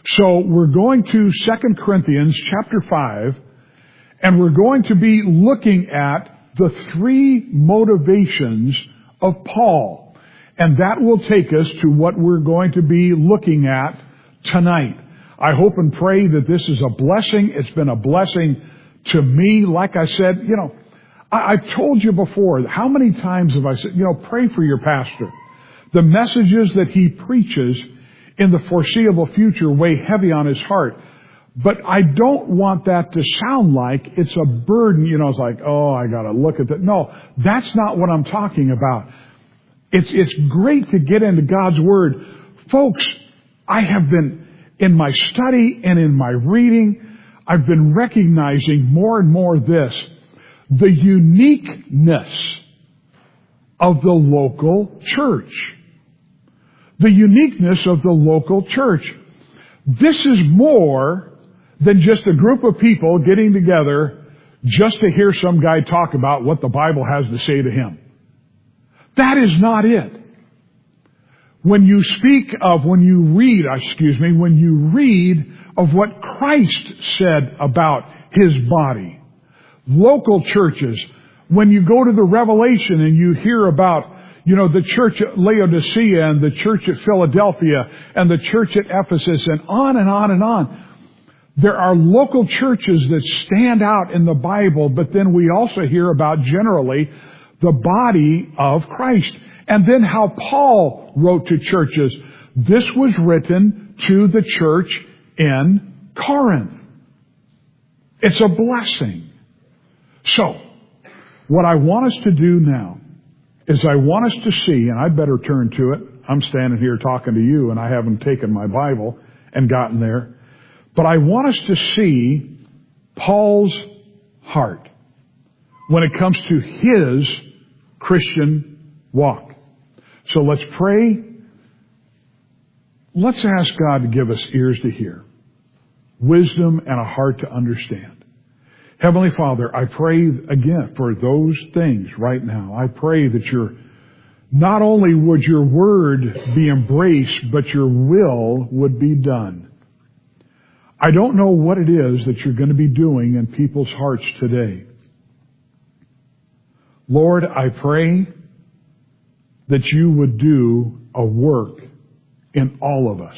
So we're going to 2 Corinthians chapter 5, and we're going to be looking at the 3 motivations of Paul. And that will take us to what we're going to be looking at tonight. I hope and pray that this is a blessing. It's been a blessing to me. Like I said, I've told you before, how many times have I said, pray for your pastor. The messages that he preaches in the foreseeable future weigh heavy on his heart. But I don't want that to sound like it's a burden. It's like, oh, I got to look at that. No, that's not what I'm talking about. It's great to get into God's Word. Folks, I have been, in my study and in my reading, I've been recognizing more and more this, the uniqueness of the local church. The uniqueness of the local church. This is more than just a group of people getting together just to hear some guy talk about what the Bible has to say to him. That is not it. When you read of what Christ said about His body, local churches, when you go to the Revelation and you hear about the church at Laodicea and the church at Philadelphia and the church at Ephesus and on and on and on. There are local churches that stand out in the Bible, but then we also hear about generally the body of Christ. And then how Paul wrote to churches. This was written to the church in Corinth. It's a blessing. So, what I want us to do now is I want us to see, and I better turn to it. I'm standing here talking to you, and I haven't taken my Bible and gotten there. But I want us to see Paul's heart when it comes to his Christian walk. So let's pray. Let's ask God to give us ears to hear, wisdom, and a heart to understand. Heavenly Father, I pray again for those things right now. I pray that not only would your word be embraced, but your will would be done. I don't know what it is that you're going to be doing in people's hearts today. Lord, I pray that you would do a work in all of us.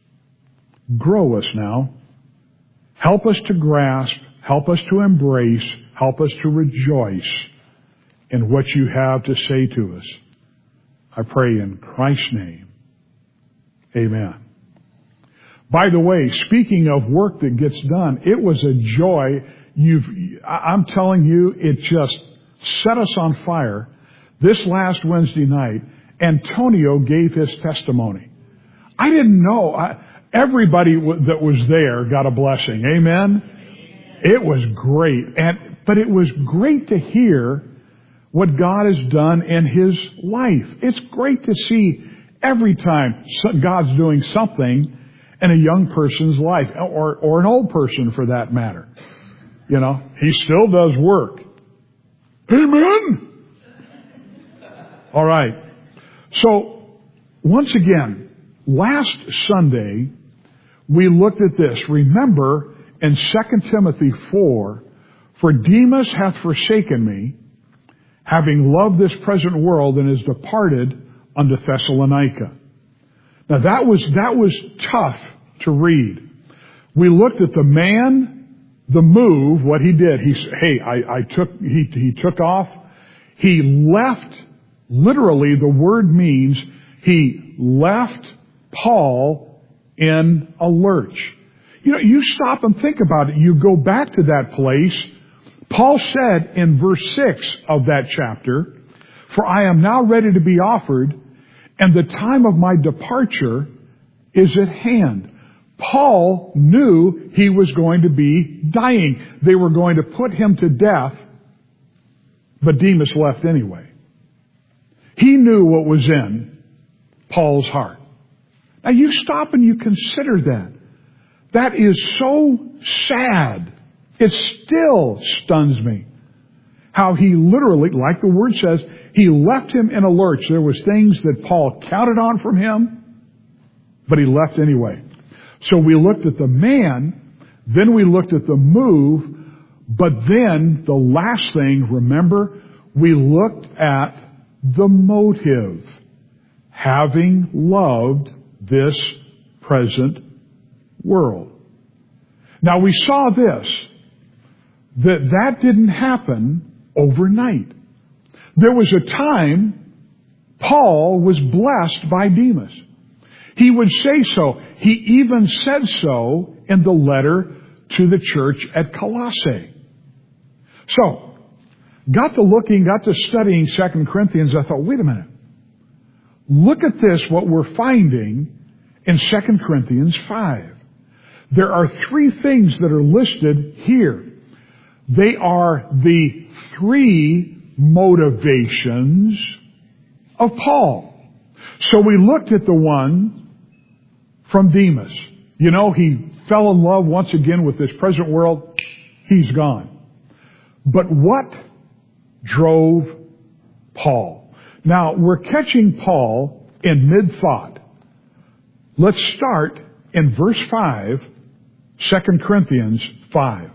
Grow us now. Help us to grasp. Help us to embrace. Help us to rejoice in what you have to say to us. I pray in Christ's name. Amen. By the way, speaking of work that gets done, it was a joy. I'm telling you, it just set us on fire. This last Wednesday night, Antonio gave his testimony. I didn't know. Everybody that was there got a blessing. Amen? It was great. But it was great to hear what God has done in his life. It's great to see every time God's doing something in a young person's life, or an old person for that matter. He still does work. Amen? All right. So, once again, last Sunday, we looked at this. Remember, in 2 Timothy 4, for Demas hath forsaken me, having loved this present world, and is departed unto Thessalonica. Now that was tough to read. We looked at the man, the move, what he did. He took off. He left. Literally, the word means he left Paul in a lurch. You stop and think about it. You go back to that place. Paul said in verse 6 of that chapter, for I am now ready to be offered, and the time of my departure is at hand. Paul knew he was going to be dying. They were going to put him to death, but Demas left anyway. He knew what was in Paul's heart. Now you stop and you consider that. That is so sad. It still stuns me. How he literally, like the word says, he left him in a lurch. There was things that Paul counted on from him, but he left anyway. So we looked at the man, then we looked at the move, but then the last thing, remember, we looked at the motive. Having loved this present world. Now we saw this, that didn't happen overnight. There was a time Paul was blessed by Demas. He would say so. He even said so in the letter to the church at Colossae. So, got to studying 2 Corinthians. I thought, wait a minute. Look at this, what we're finding in 2 Corinthians 5. There are three things that are listed here. They are the three motivations of Paul. So we looked at the one from Demas. You know, he fell in love once again with this present world. He's gone. But what drove Paul? Now, we're catching Paul in mid-thought. Let's start in verse 5, 2 Corinthians 5.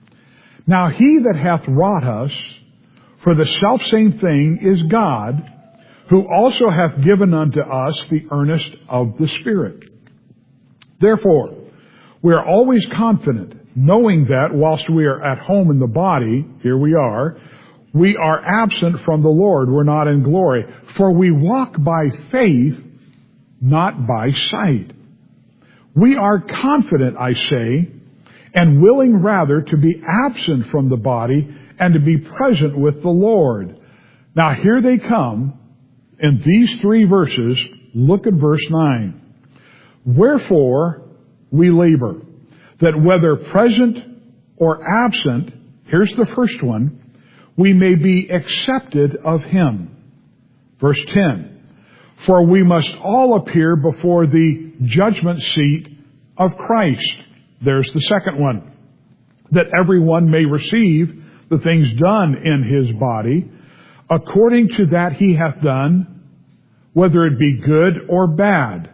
Now he that hath wrought us for the selfsame thing is God, who also hath given unto us the earnest of the Spirit. Therefore, we are always confident, knowing that whilst we are at home in the body, here we are absent from the Lord, we're not in glory. For we walk by faith, not by sight. We are confident, I say, and willing rather to be absent from the body and to be present with the Lord. Now here they come in these three verses. Look at verse 9. Wherefore we labor, that whether present or absent, here's the first one, we may be accepted of Him. Verse 10. For we must all appear before the judgment seat of Christ. There's the second one. That everyone may receive the things done in his body, according to that he hath done, whether it be good or bad.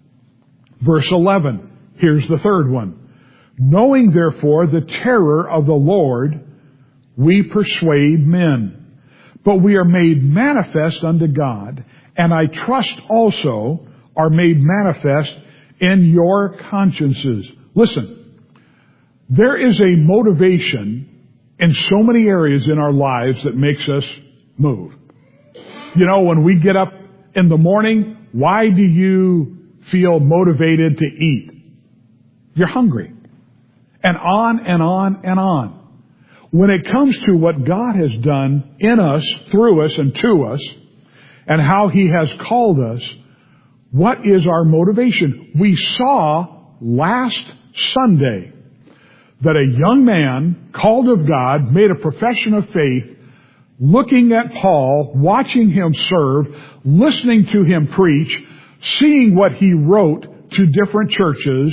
Verse 11. Here's the third one. Knowing therefore the terror of the Lord, we persuade men. But we are made manifest unto God, and I trust also are made manifest in your consciences. Listen, there is a motivation in so many areas in our lives that makes us move. You know, when we get up in the morning, why do you feel motivated to eat? You're hungry. And on and on and on. When it comes to what God has done in us, through us, and to us, and how He has called us, what is our motivation? We saw last Sunday that a young man called of God made a profession of faith, looking at Paul, watching him serve, listening to him preach, seeing what he wrote to different churches.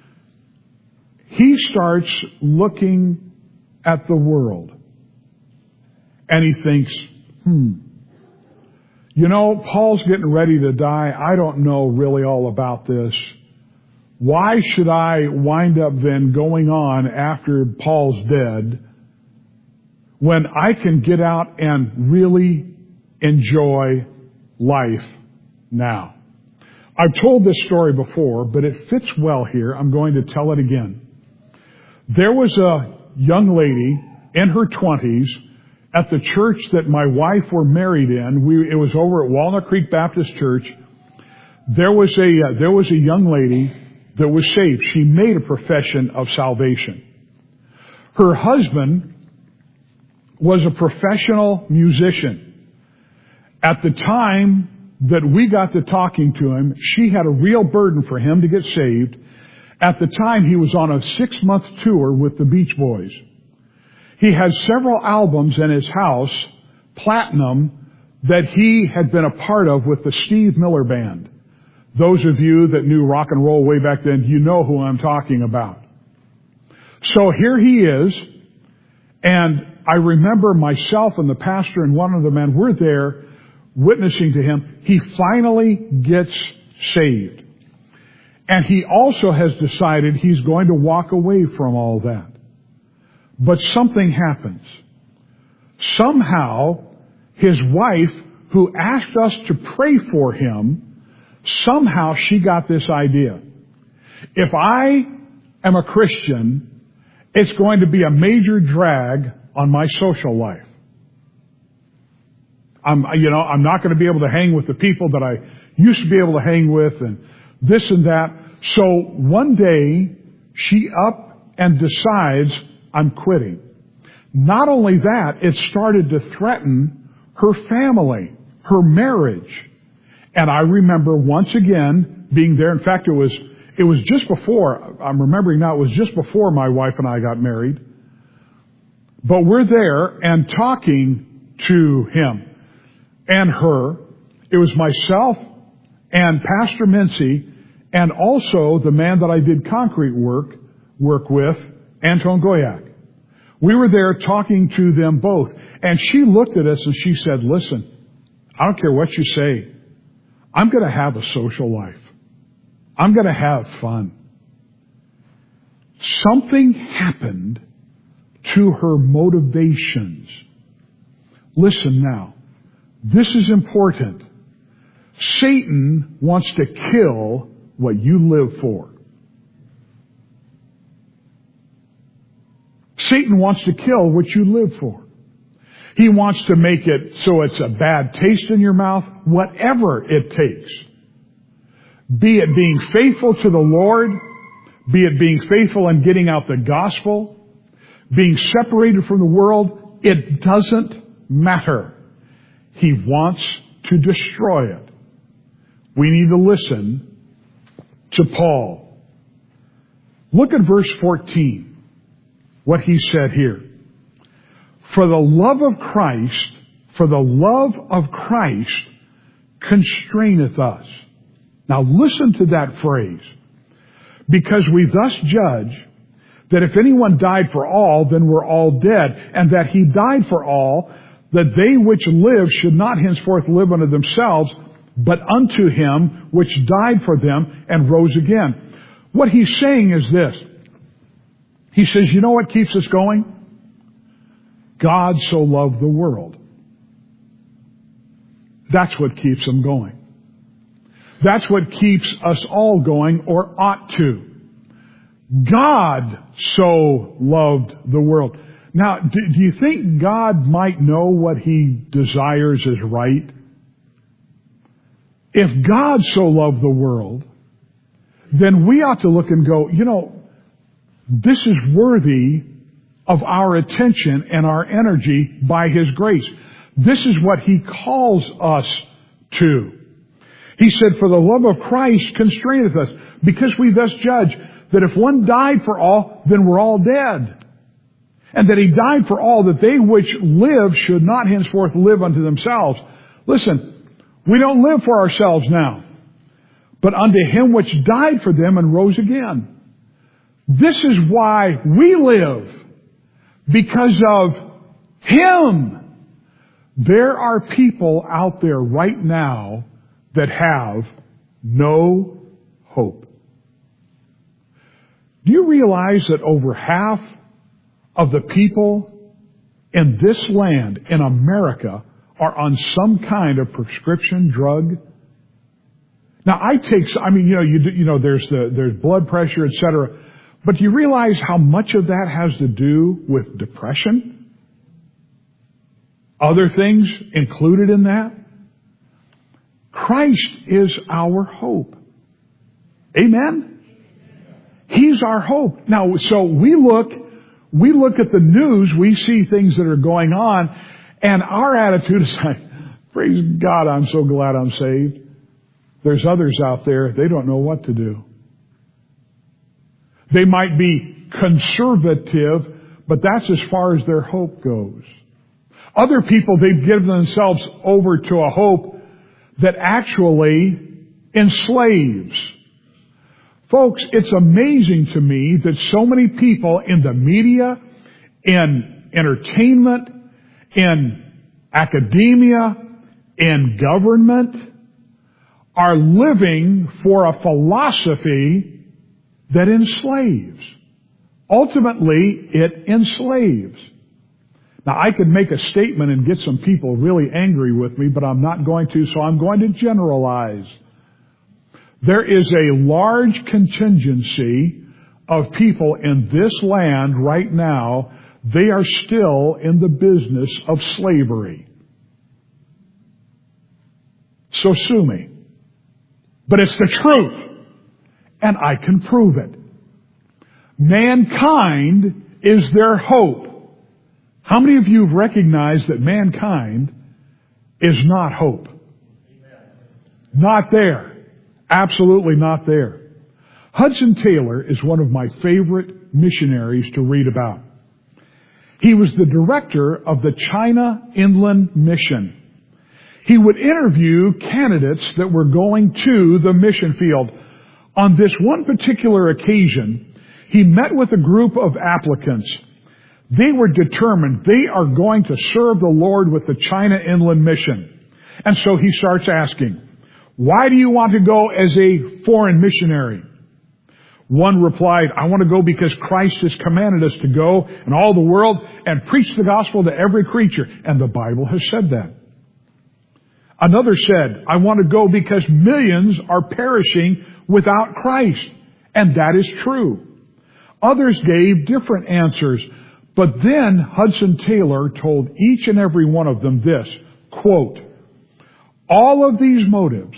He starts looking at the world. And he thinks, you know, Paul's getting ready to die. I don't know really all about this. Why should I wind up then going on after Paul's dead when I can get out and really enjoy life now? I've told this story before, but it fits well here. I'm going to tell it again. There was a young lady in her 20s at the church that my wife were married in. It was over at Walnut Creek Baptist Church. There was a young lady that was saved. She made a profession of salvation. Her husband was a professional musician. At the time that we got to talking to him, she had a real burden for him to get saved. At the time, he was on a 6-month tour with the Beach Boys. He had several albums in his house, platinum, that he had been a part of with the Steve Miller Band. Those of you that knew rock and roll way back then, you know who I'm talking about. So here he is, and I remember myself and the pastor and one of the men, we're there witnessing to him. He finally gets saved. And he also has decided he's going to walk away from all that. But something happens. Somehow, his wife, who asked us to pray for him, somehow she got this idea. If I am a Christian, it's going to be a major drag on my social life. I'm not going to be able to hang with the people that I used to be able to hang with and this and that. So one day, she up and decides, I'm quitting. Not only that, it started to threaten her family, her marriage. And I remember once again being there. In fact, it was just before, I'm remembering now, it was just before my wife and I got married. But we're there and talking to him and her. It was myself and Pastor Mincy and also the man that I did concrete work with, Anton Goyak. We were there talking to them both. And she looked at us and she said, listen, I don't care what you say. I'm going to have a social life. I'm going to have fun. Something happened to her motivations. Listen now. This is important. Satan wants to kill what you live for. Satan wants to kill what you live for. He wants to make it so it's a bad taste in your mouth, whatever it takes. Be it being faithful to the Lord, be it being faithful in getting out the gospel, being separated from the world, it doesn't matter. He wants to destroy it. We need to listen to Paul. Look at verse 14, what he said here. For the love of Christ constraineth us. Now listen to that phrase. Because we thus judge that if anyone died for all, then we're all dead, and that he died for all, that they which live should not henceforth live unto themselves, but unto him which died for them and rose again. What he's saying is this. He says, you know what keeps us going? God so loved the world. That's what keeps them going. That's what keeps us all going, or ought to. God so loved the world. Now, do you think God might know what He desires is right? If God so loved the world, then we ought to look and go, this is worthy of our attention and our energy by His grace. This is what He calls us to. He said, for the love of Christ constraineth us, because we thus judge that if one died for all, then we're all dead. And that He died for all, that they which live should not henceforth live unto themselves. Listen, we don't live for ourselves now, but unto Him which died for them and rose again. This is why we live, because of Him. There are people out there right now that have no hope. Do you realize that over half of the people in this land, in America, are on some kind of prescription drug? Now, there's blood pressure, etc. But do you realize how much of that has to do with depression? Other things included in that? Christ is our hope. Amen? He's our hope. Now, so we look at the news, we see things that are going on, and our attitude is like, praise God, I'm so glad I'm saved. There's others out there, they don't know what to do. They might be conservative, but that's as far as their hope goes. Other people, they've given themselves over to a hope that actually enslaves. Folks, it's amazing to me that so many people in the media, in entertainment, in academia, in government, are living for a philosophy that enslaves. Ultimately, it enslaves. Now, I could make a statement and get some people really angry with me, but I'm not going to, so I'm going to generalize. There is a large contingency of people in this land right now, they are still in the business of slavery. So sue me. But it's the truth. And I can prove it. Mankind is their hope. How many of you have recognized that mankind is not hope? Not there. Absolutely not there. Hudson Taylor is one of my favorite missionaries to read about. He was the director of the China Inland Mission. He would interview candidates that were going to the mission field. On this one particular occasion, he met with a group of applicants. They were determined they are going to serve the Lord with the China Inland Mission. And so he starts asking, why do you want to go as a foreign missionary? One replied, I want to go because Christ has commanded us to go in all the world and preach the gospel to every creature. And the Bible has said that. Another said, I want to go because millions are perishing without Christ. And that is true. Others gave different answers. But then Hudson Taylor told each and every one of them this, quote, all of these motives,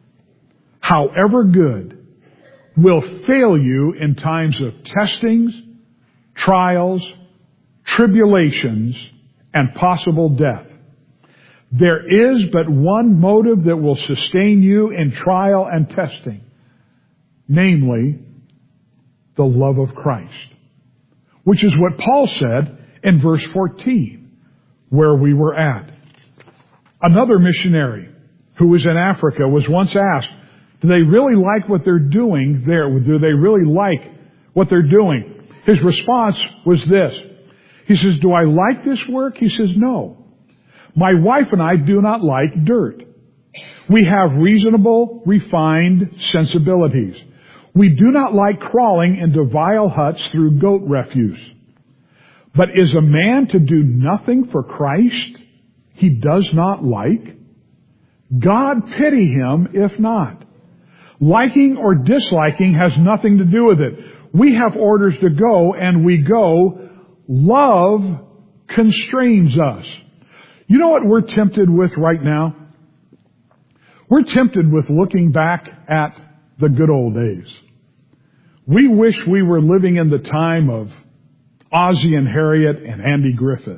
however good, will fail you in times of testings, trials, tribulations, and possible death. There is but one motive that will sustain you in trial and testing, namely, the love of Christ, which is what Paul said in verse 14, where we were at. Another missionary who was in Africa was once asked, do they really like what they're doing there? Do they really like what they're doing? His response was this. He says, do I like this work? He says, no. My wife and I do not like dirt. We have reasonable, refined sensibilities. We do not like crawling into vile huts through goat refuse. But is a man to do nothing for Christ he does not like? God pity him if not. Liking or disliking has nothing to do with it. We have orders to go, and we go. Love constrains us. You know what we're tempted with right now? We're tempted with looking back at the good old days. We wish we were living in the time of Ozzie and Harriet and Andy Griffith.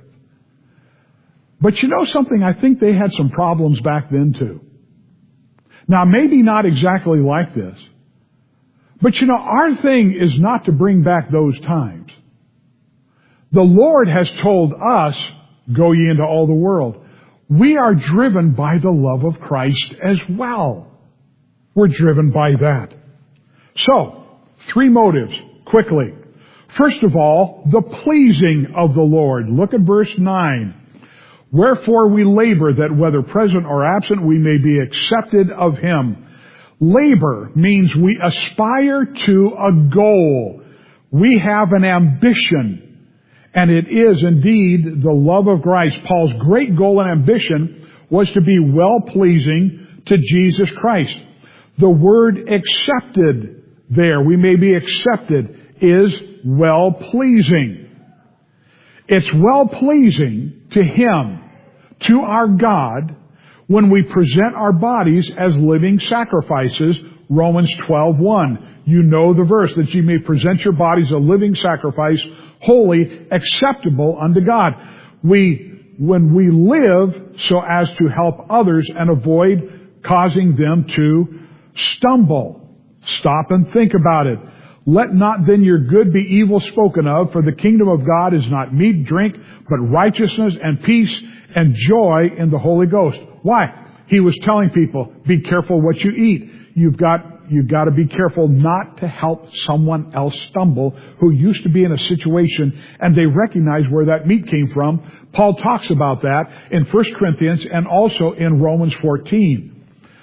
But you know something? I think they had some problems back then too. Now, maybe not exactly like this. But you know, our thing is not to bring back those times. The Lord has told us, go ye into all the world. We are driven by the love of Christ as well. We're driven by that. So, 3 motives, quickly. First of all, the pleasing of the Lord. Look at verse 9. Wherefore we labor that whether present or absent we may be accepted of Him. Labor means we aspire to a goal. We have an ambition. And it is indeed the love of Christ. Paul's great goal and ambition was to be well-pleasing to Jesus Christ. The word accepted there, we may be accepted, is well-pleasing. It's well-pleasing to Him, to our God, when we present our bodies as living sacrifices, Romans 12:1. You know the verse, that ye may present your bodies a living sacrifice, holy, acceptable unto God. When we live so as to help others and avoid causing them to stumble. Stop and think about it. Let not then your good be evil spoken of, for the kingdom of God is not meat, drink, but righteousness and peace and joy in the Holy Ghost. Why? He was telling people, be careful what you eat. You've got to be careful not to help someone else stumble who used to be in a situation and they recognize where that meat came from. Paul talks about that in 1 Corinthians and also in Romans 14.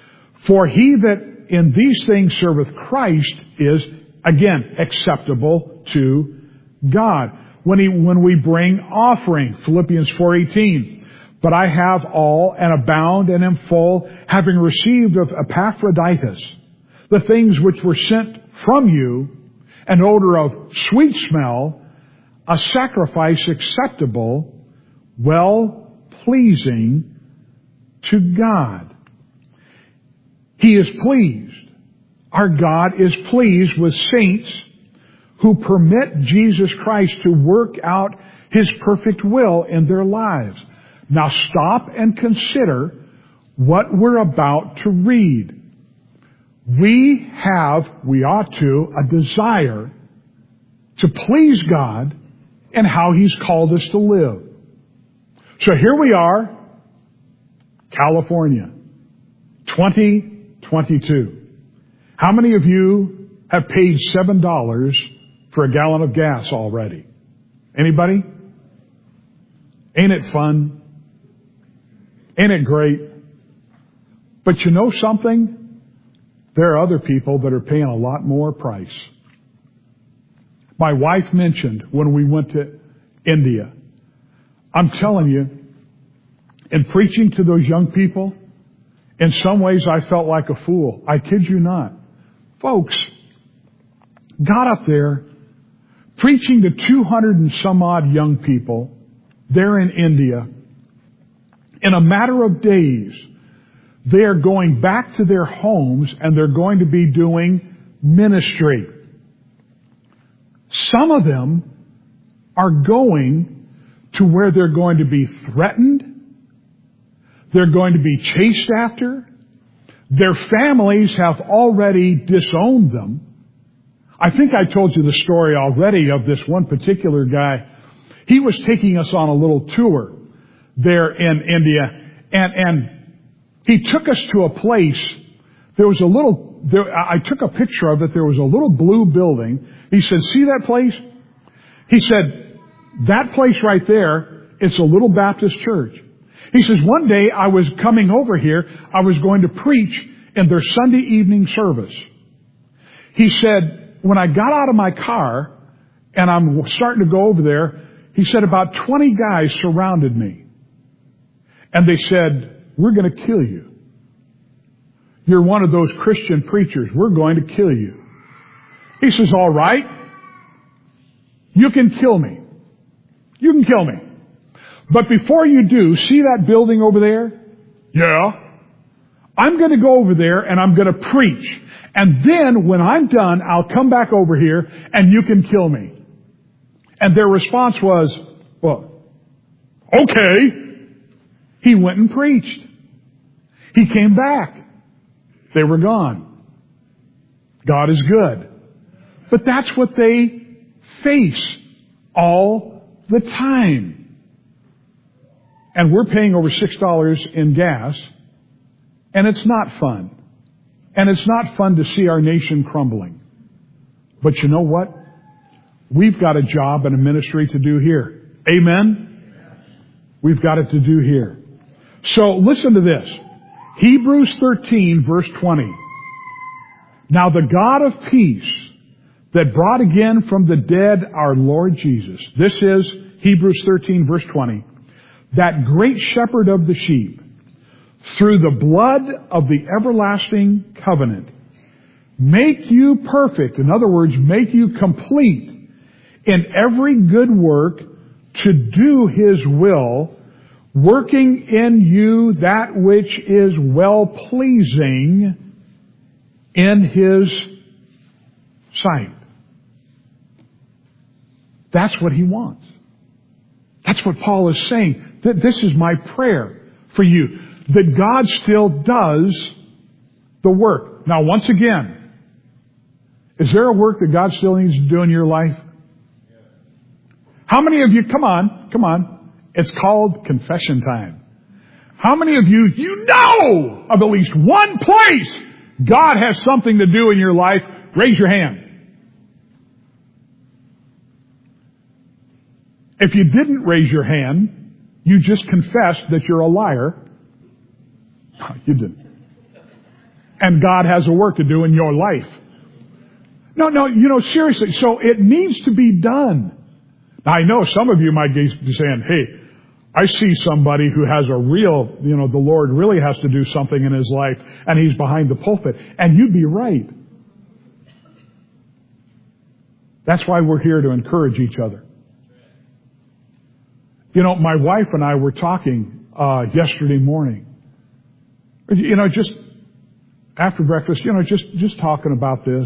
For he that in these things serveth Christ is, again, acceptable to God. When we bring offering, Philippians 4:18, but I have all and abound and am full, having received of Epaphroditus the things which were sent from you, an odor of sweet smell, a sacrifice acceptable, well pleasing to God. He is pleased. Our God is pleased with saints who permit Jesus Christ to work out His perfect will in their lives. Now stop and consider what we're about to read. We ought to, a desire to please God and how He's called us to live. So here we are, California, 2022. How many of you have paid $7 for a gallon of gas already? Anybody? Ain't it fun? Ain't it great? But you know something? There are other people that are paying a lot more price. My wife mentioned when we went to India. I'm telling you, in preaching to those young people, in some ways I felt like a fool. I kid you not. Folks, got up there preaching to 200 and some odd young people there in India. In a matter of days, they are going back to their homes and they're going to be doing ministry. Some of them are going to where they're going to be threatened. They're going to be chased after. Their families have already disowned them. I think I told you the story already of this one particular guy. He was taking us on a little tour there in India, and he took us to a place. I took a picture of it. There was a little blue building. He said, "See that place?" He said, "That place right there, it's a little Baptist church." He says, "One day I was coming over here. I was going to preach in their Sunday evening service." He said, "When I got out of my car and I'm starting to go over there," he said, "about 20 guys surrounded me. And they said, 'We're going to kill you. You're one of those Christian preachers. We're going to kill you.' He says, 'All right. You can kill me. You can kill me. But before you do, see that building over there?' 'Yeah.' 'I'm going to go over there and I'm going to preach. And then when I'm done, I'll come back over here and you can kill me.' And their response was, 'Well, okay.' He went and preached. He came back. They were gone. God is good. But that's what they face all the time. And we're paying over $6 in gas, and it's not fun. And it's not fun to see our nation crumbling. But you know what? We've got a job and a ministry to do here. Amen? We've got it to do here. So listen to this. Hebrews 13, verse 20. Now the God of peace that brought again from the dead our Lord Jesus. This is Hebrews 13, verse 20. That great shepherd of the sheep, through the blood of the everlasting covenant, make you perfect. In other words, make you complete in every good work to do His will, working in you that which is well-pleasing in His sight. That's what He wants. That's what Paul is saying. This is my prayer for you, that God still does the work. Now, once again, is there a work that God still needs to do in your life? How many of you, come on, it's called confession time. How many of you know of at least one place God has something to do in your life? Raise your hand. If you didn't raise your hand, you just confessed that you're a liar. No, you didn't. And God has a work to do in your life. No, seriously. So it needs to be done. Now, I know some of you might be saying, hey, I see somebody who has a real, the Lord really has to do something in his life, and he's behind the pulpit. And you'd be right. That's why we're here to encourage each other. My wife and I were talking yesterday morning. Just after breakfast, just talking about this.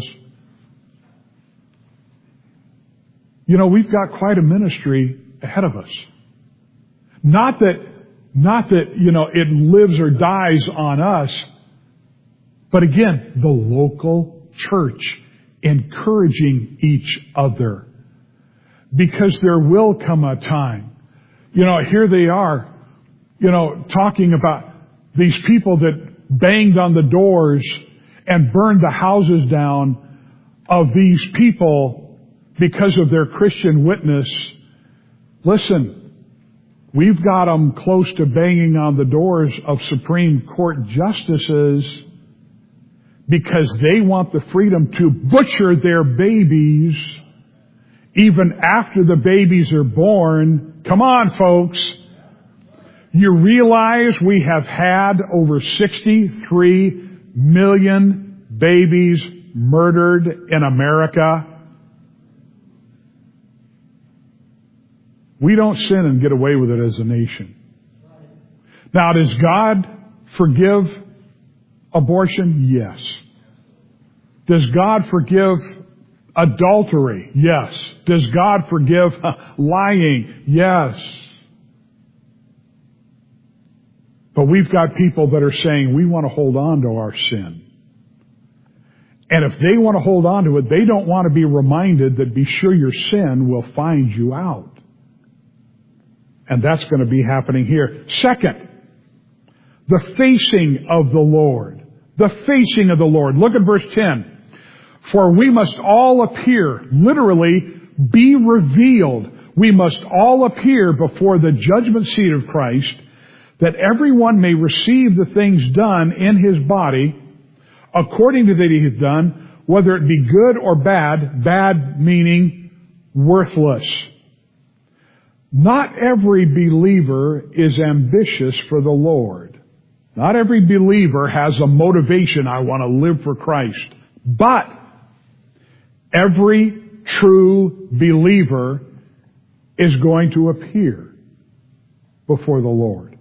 We've got quite a ministry ahead of us. Not that, it lives or dies on us, but again, the local church encouraging each other. Because there will come a time, here they are, talking about these people that banged on the doors and burned the houses down of these people because of their Christian witness. Listen, we've got them close to banging on the doors of Supreme Court justices because they want the freedom to butcher their babies even after the babies are born. Come on, folks. You realize we have had over 63 million babies murdered in America? We don't sin and get away with it as a nation. Now, does God forgive abortion? Yes. Does God forgive adultery? Yes. Does God forgive lying? Yes. But we've got people that are saying we want to hold on to our sin. And if they want to hold on to it, they don't want to be reminded that be sure your sin will find you out. And that's going to be happening here. Second, the facing of the Lord. The facing of the Lord. Look at verse 10. For we must all appear, literally, be revealed. We must all appear before the judgment seat of Christ, that everyone may receive the things done in his body, according to that he has done, whether it be good or bad, bad meaning worthless. Not every believer is ambitious for the Lord. Not every believer has a motivation, I want to live for Christ. But every true believer is going to appear before the Lord.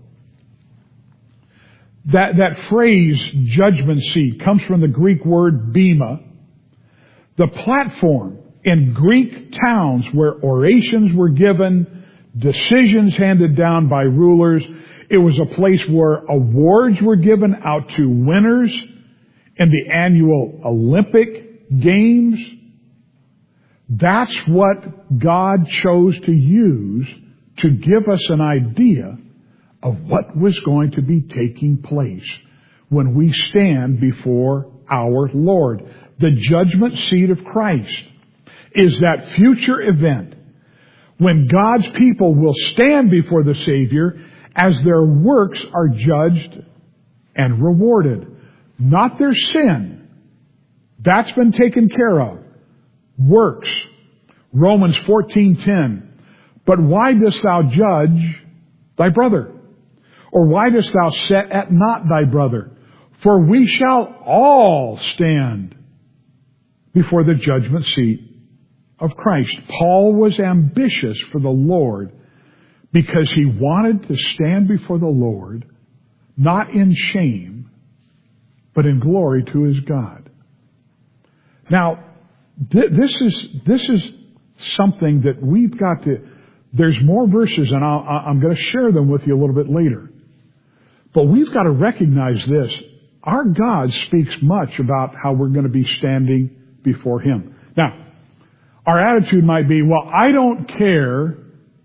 That phrase, judgment seat, comes from the Greek word bema. The platform in Greek towns where orations were given, decisions handed down by rulers. It was a place where awards were given out to winners in the annual Olympic Games. That's what God chose to use to give us an idea of what was going to be taking place when we stand before our Lord. The judgment seat of Christ is that future event when God's people will stand before the Savior as their works are judged and rewarded. Not their sin. That's been taken care of. Works. Romans 14:10. But why dost thou judge thy brother? Or why dost thou set at naught thy brother? For we shall all stand before the judgment seat of Christ. Paul was ambitious for the Lord because he wanted to stand before the Lord, not in shame, but in glory to his God. Now, this is something that we've got to, there's more verses, and I'm going to share them with you a little bit later. But we've got to recognize this. Our God speaks much about how we're going to be standing before Him. Now, our attitude might be, well, I don't care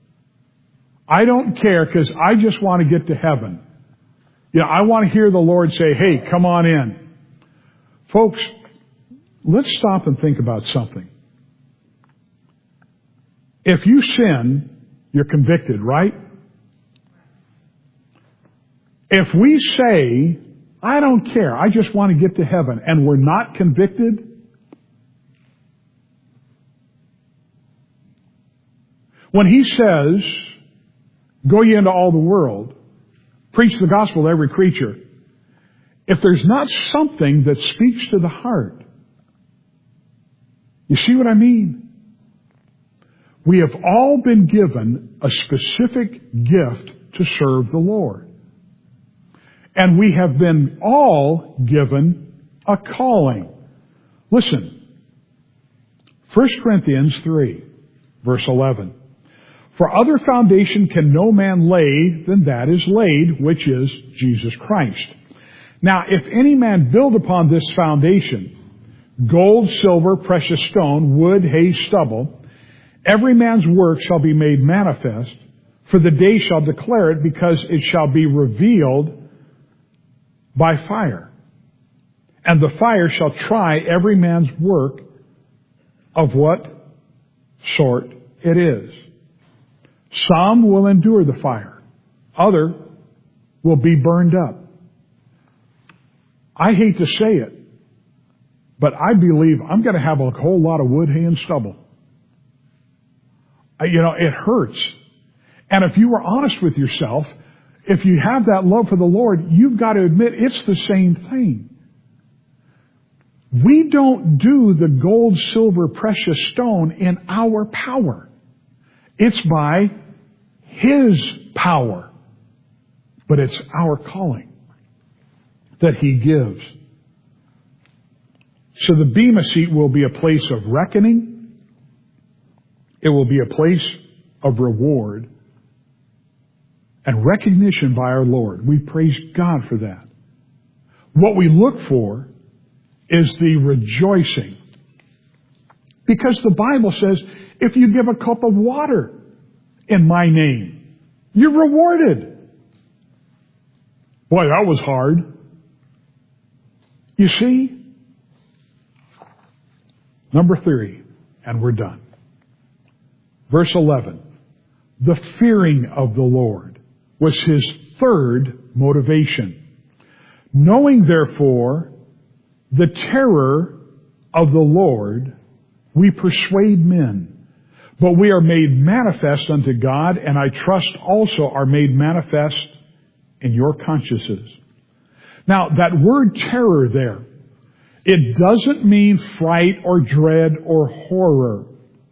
because I just want to get to heaven. I want to hear the Lord say, hey, come on in. Folks, let's stop and think about something. If you sin, you're convicted, right? If we say, I don't care. I just want to get to heaven. And we're not convicted. When he says, go ye into all the world, preach the gospel to every creature, if there's not something that speaks to the heart, you see what I mean? We have all been given a specific gift to serve the Lord. And we have been all given a calling. Listen, 1 Corinthians 3, verse 11. For other foundation can no man lay than that is laid, which is Jesus Christ. Now, if any man build upon this foundation, gold, silver, precious stone, wood, hay, stubble, every man's work shall be made manifest, for the day shall declare it, because it shall be revealed by fire. And the fire shall try every man's work of what sort it is. Some will endure the fire. Other will be burned up. I hate to say it, but I believe I'm going to have a whole lot of wood, hay, and stubble. It hurts. And if you were honest with yourself, if you have that love for the Lord, you've got to admit it's the same thing. We don't do the gold, silver, precious stone in our power. It's by His power. But it's our calling that He gives. So the Bema seat will be a place of reckoning. It will be a place of reward and recognition by our Lord. We praise God for that. What we look for is the rejoicing. Because the Bible says, if you give a cup of water in my name, you're rewarded. Boy, that was hard. You see? Number 3, and we're done. Verse 11. The fearing of the Lord was his third motivation. Knowing, therefore, the terror of the Lord, we persuade men. But we are made manifest unto God, and I trust also are made manifest in your consciences. Now, that word terror there, it doesn't mean fright or dread or horror.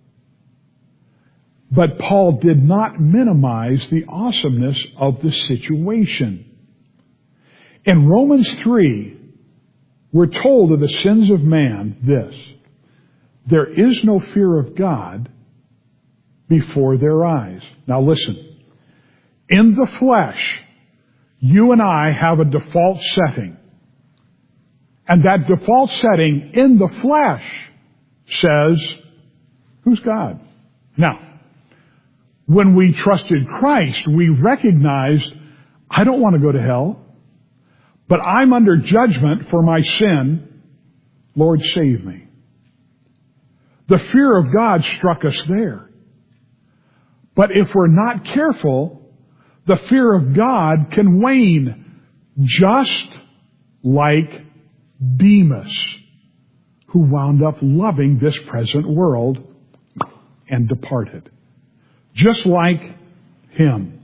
But Paul did not minimize the awesomeness of the situation. In Romans 3, we're told of the sins of man this: there is no fear of God before their eyes. Now listen. In the flesh, you and I have a default setting. And that default setting in the flesh says, who's God? Now, when we trusted Christ, we recognized, I don't want to go to hell, but I'm under judgment for my sin. Lord, save me. The fear of God struck us there. But if we're not careful, the fear of God can wane, just like Demas, who wound up loving this present world and departed. Just like him.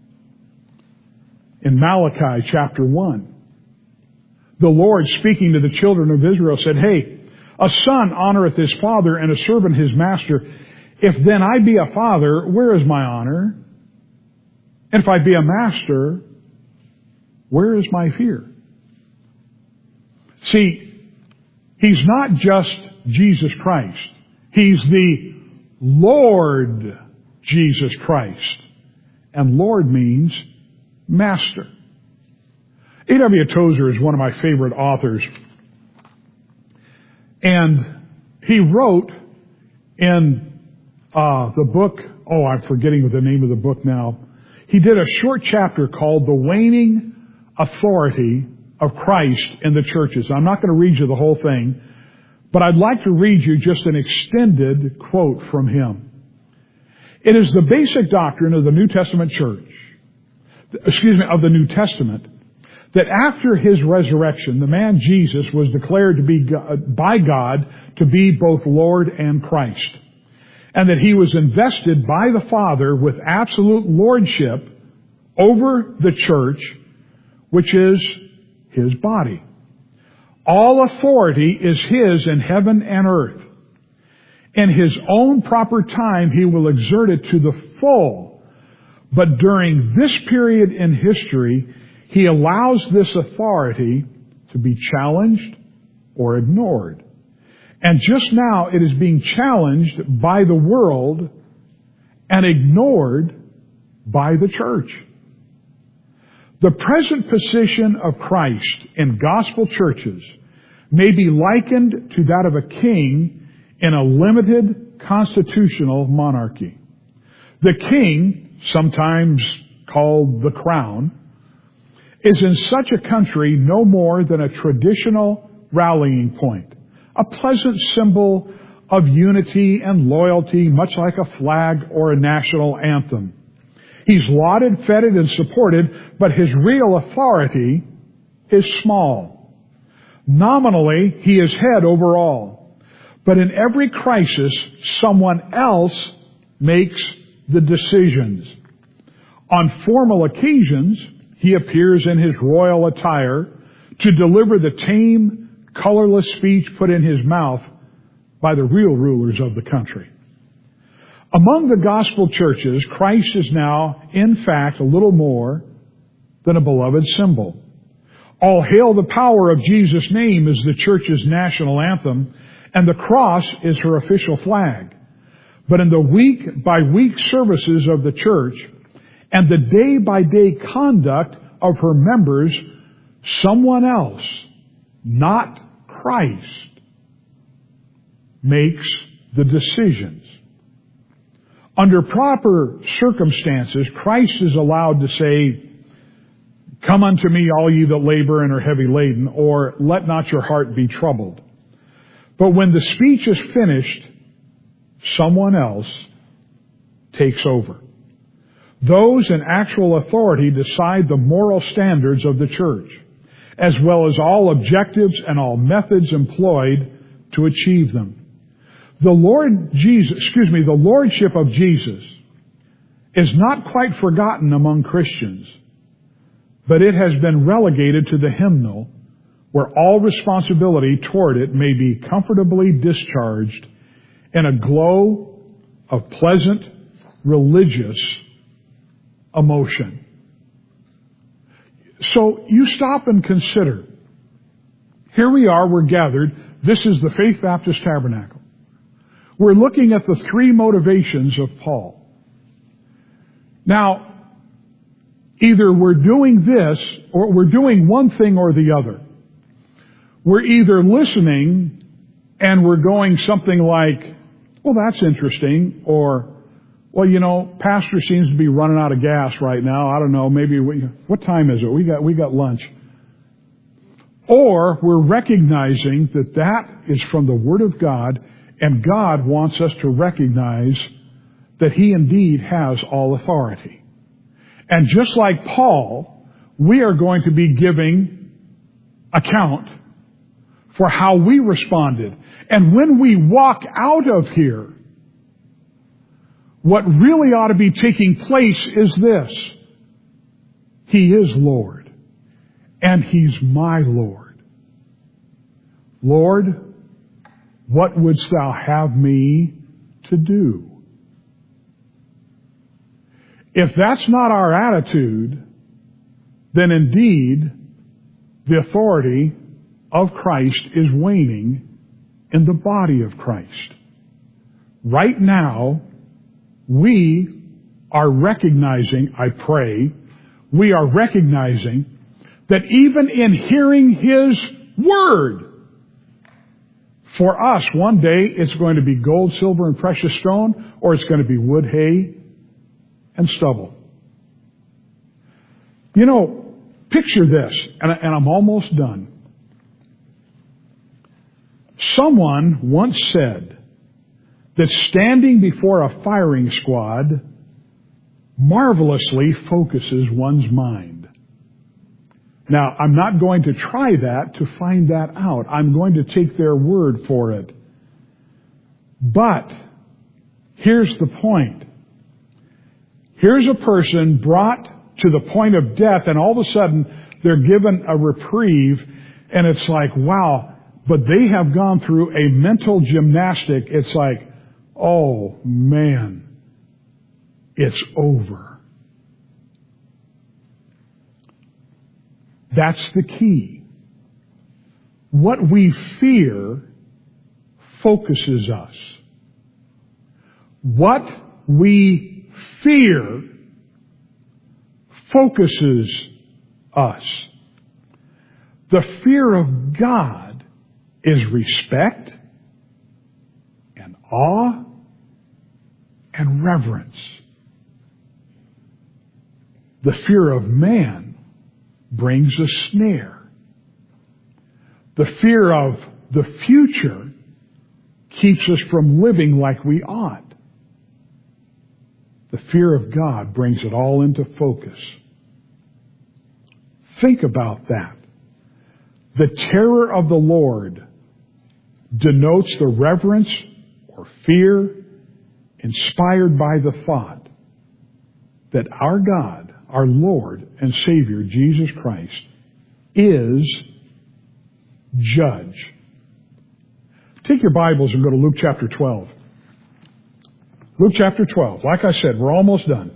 In Malachi chapter 1, the Lord, speaking to the children of Israel, said, hey, a son honoreth his father, and a servant his master. If then I be a father, where is my honor? And if I be a master, where is my fear? See, he's not just Jesus Christ. He's the Lord Jesus Christ. And Lord means master. A.W. Tozer is one of my favorite authors. And he wrote in the book, I'm forgetting the name of the book now. He did a short chapter called The Waning Authority of Christ in the Churches. I'm not going to read you the whole thing, but I'd like to read you just an extended quote from him. It is the basic doctrine of the New Testament church, of the New Testament, that after his resurrection, the man Jesus was declared to be by God to be both Lord and Christ, and that he was invested by the Father with absolute lordship over the church, which is his body. All authority is his in heaven and earth. In his own proper time, he will exert it to the full. But during this period in history, he allows this authority to be challenged or ignored. And just now it is being challenged by the world and ignored by the church. The present position of Christ in gospel churches may be likened to that of a king in a limited constitutional monarchy. The king, sometimes called the crown, is in such a country no more than a traditional rallying point, a pleasant symbol of unity and loyalty, much like a flag or a national anthem. He's lauded, feted, and supported, but his real authority is small. Nominally, he is head over all. But in every crisis, someone else makes the decisions. On formal occasions, he appears in his royal attire to deliver the tame, colorless speech put in his mouth by the real rulers of the country. Among the gospel churches, Christ is now, in fact, a little more than a beloved symbol. All hail the power of Jesus' name is the church's national anthem, and the cross is her official flag. But in the week-by-week services of the church and the day-by-day conduct of her members, someone else, not Christ, makes the decisions. Under proper circumstances, Christ is allowed to say, "Come unto me, all ye that labor and are heavy laden," or "Let not your heart be troubled." But when the speech is finished, someone else takes over. Those in actual authority decide the moral standards of the church, as well as all objectives and all methods employed to achieve them. The lordship of Jesus is not quite forgotten among Christians, but it has been relegated to the hymnal, where all responsibility toward it may be comfortably discharged in a glow of pleasant religious emotion. So you stop and consider. Here we are, we're gathered. This is the Faith Baptist Tabernacle. We're looking at the three motivations of Paul. Now, either we're doing this, or we're doing one thing or the other. We're either listening and we're going something like, "Well, that's interesting," or, "Well, pastor seems to be running out of gas right now. I don't know, what time is it? We got lunch." Or we're recognizing that is from the Word of God, and God wants us to recognize that He indeed has all authority. And just like Paul, we are going to be giving account for how we responded. And when we walk out of here, what really ought to be taking place is this: He is Lord, and He's my Lord. Lord, what wouldst thou have me to do? If that's not our attitude, then indeed the authority of Christ is waning in the body of Christ. Right now, we are recognizing, I pray, we are recognizing that even in hearing His Word, for us, one day it's going to be gold, silver, and precious stone, or it's going to be wood, hay, and stubble. Picture this, and I'm almost done. Someone once said that standing before a firing squad marvelously focuses one's mind. Now, I'm not going to try that to find that out. I'm going to take their word for it. But here's the point. Here's a person brought to the point of death, and all of a sudden they're given a reprieve, and it's like, wow, but they have gone through a mental gymnastic. It's like, oh man, it's over. That's the key. What we fear focuses us. What we fear focuses us. The fear of God is respect and awe and reverence. The fear of man brings a snare. The fear of the future keeps us from living like we ought. The fear of God brings it all into focus. Think about that. The terror of the Lord denotes the reverence or fear inspired by the thought that our God, our Lord and Savior, Jesus Christ, is judge. Take your Bibles and go to Luke chapter 12. Luke chapter 12. Like I said, we're almost done.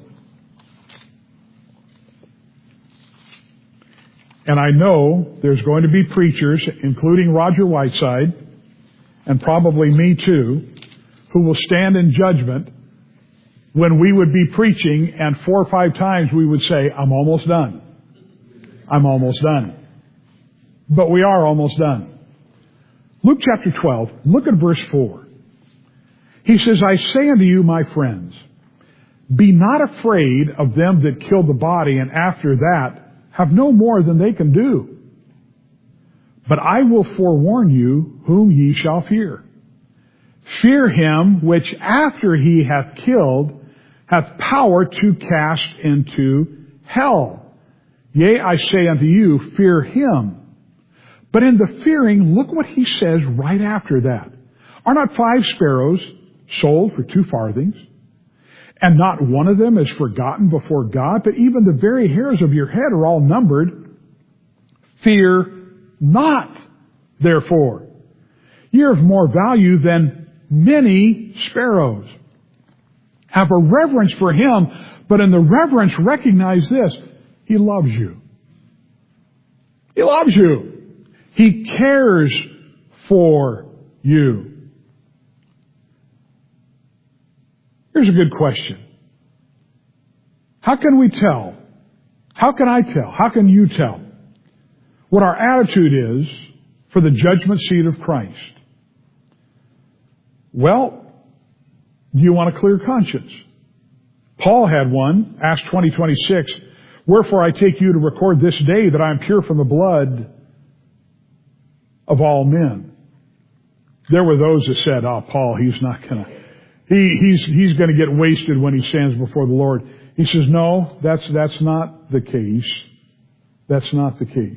And I know there's going to be preachers, including Roger Whiteside, and probably me too, who will stand in judgment when we would be preaching and 4 or 5 times we would say, I'm almost done. I'm almost done. But we are almost done. Luke chapter 12, look at verse 4. He says, I say unto you, my friends, be not afraid of them that kill the body, and after that have no more than they can do. But I will forewarn you whom ye shall fear. Fear him which after he hath killed hath power to cast into hell. Yea, I say unto you, fear him. But in the fearing, look what he says right after that. Are not 5 sparrows sold for 2 farthings? And not one of them is forgotten before God, but even the very hairs of your head are all numbered. Fear not, therefore. Ye are of more value than many sparrows. Have a reverence for him, but in the reverence recognize this. He loves you. He loves you. He cares for you. Here's a good question. How can we tell? How can I tell? How can you tell what our attitude is for the judgment seat of Christ? Well, do you want a clear conscience? Paul had one, Acts 20:26. Wherefore I take you to record this day that I am pure from the blood of all men. There were those that said, oh, Paul, he's not going to, he's going to get wasted when he stands before the Lord. He says, no, that's not the case. That's not the case.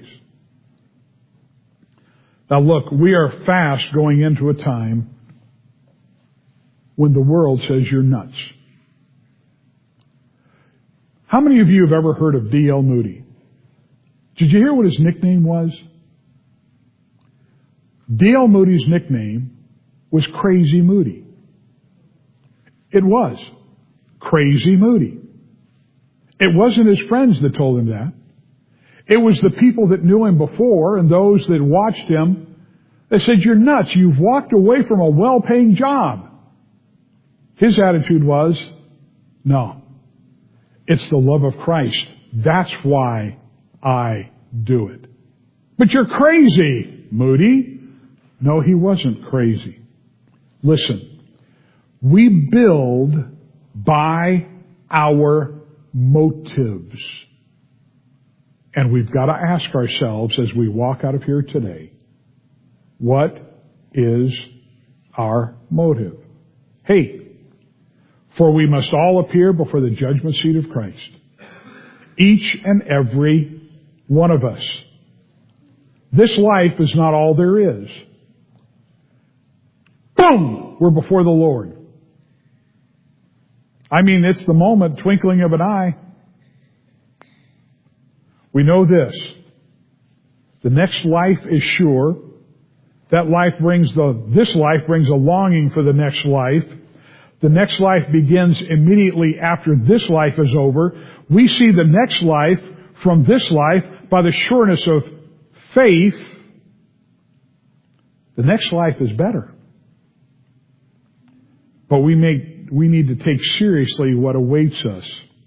Now look, we are fast going into a time when the world says you're nuts. How many of you have ever heard of D.L. Moody? Did you hear what his nickname was? D.L. Moody's nickname was Crazy Moody. It was Crazy Moody. It wasn't his friends that told him that. It was the people that knew him before and those that watched him. They said, you're nuts. You've walked away from a well-paying job. His attitude was, no, it's the love of Christ. That's why I do it. But you're crazy, Moody. No, he wasn't crazy. Listen, we build by our motives. And we've got to ask ourselves as we walk out of here today, what is our motive? Hey, for we must all appear before the judgment seat of Christ. Each and every one of us. This life is not all there is. Boom! We're before the Lord. I mean, it's the moment, twinkling of an eye. We know this. The next life is sure. This life brings a longing for the next life. The next life begins immediately after this life is over. We see the next life from this life by the sureness of faith. The next life is better. But we need to take seriously what awaits us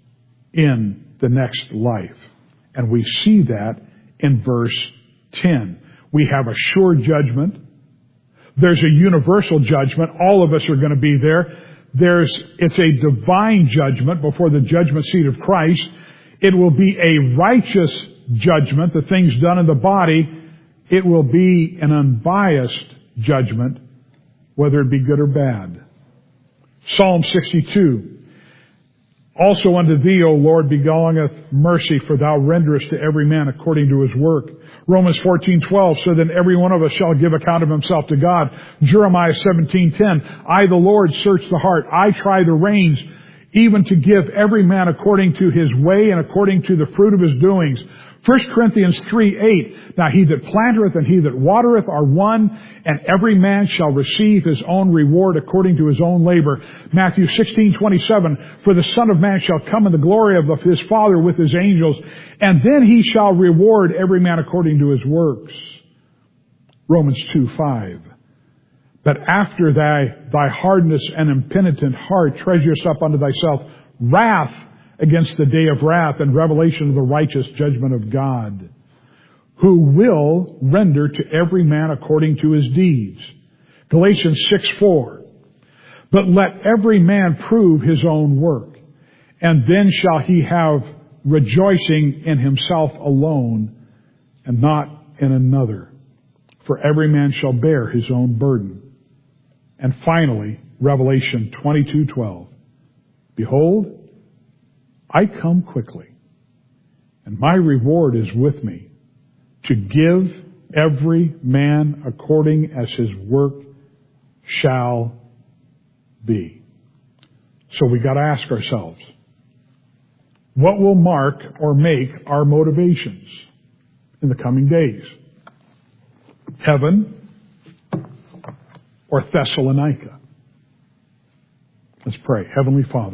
in the next life. And we see that in verse 10. We have a sure judgment. There's a universal judgment. All of us are going to be there. It's a divine judgment before the judgment seat of Christ. It will be a righteous judgment, the things done in the body. It will be an unbiased judgment, whether it be good or bad. Psalm 62. Also unto thee, O Lord, belongeth mercy, for thou renderest to every man according to his work. Romans 14:12, so then every one of us shall give account of himself to God. Jeremiah 17:10, I, the Lord, search the heart. I try the reins, even to give every man according to his way and according to the fruit of his doings. 1 Corinthians 3:8, now he that planteth and he that watereth are one, and every man shall receive his own reward according to his own labor. Matthew 16:27, for the Son of Man shall come in the glory of his Father with his angels, and then he shall reward every man according to his works. Romans 2:5, but after thy hardness and impenitent heart treasurest up unto thyself wrath against the day of wrath and revelation of the righteous judgment of God, who will render to every man according to his deeds. Galatians 6:4, but let every man prove his own work, and then shall he have rejoicing in himself alone and not in another. For every man shall bear his own burden. And finally, Revelation 22:12, behold, I come quickly, and my reward is with me, to give every man according as his work shall be. So we got to ask ourselves, what will mark or make our motivations in the coming days? Heaven or Thessalonica? Let's pray. Heavenly Father,